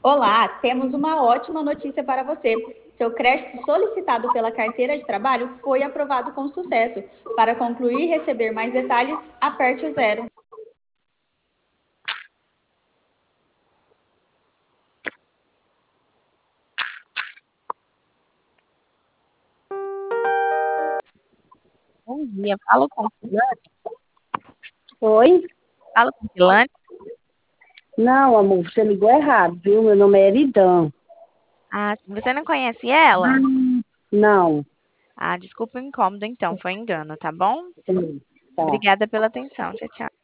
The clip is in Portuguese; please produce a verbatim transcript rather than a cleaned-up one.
Olá, temos uma ótima notícia para você. Seu crédito solicitado pela carteira de trabalho foi aprovado com sucesso. Para concluir e receber mais detalhes, aperte o zero. Bom dia, falo com Pilane? Oi? Falo com Pilane? Não, amor, você ligou errado, viu? Meu nome é Eridan. Ah, sim. Você não conhece ela? Não. Ah, desculpa o incômodo então, foi engano, tá bom? Sim, tá. Obrigada pela atenção. Tchau, tchau.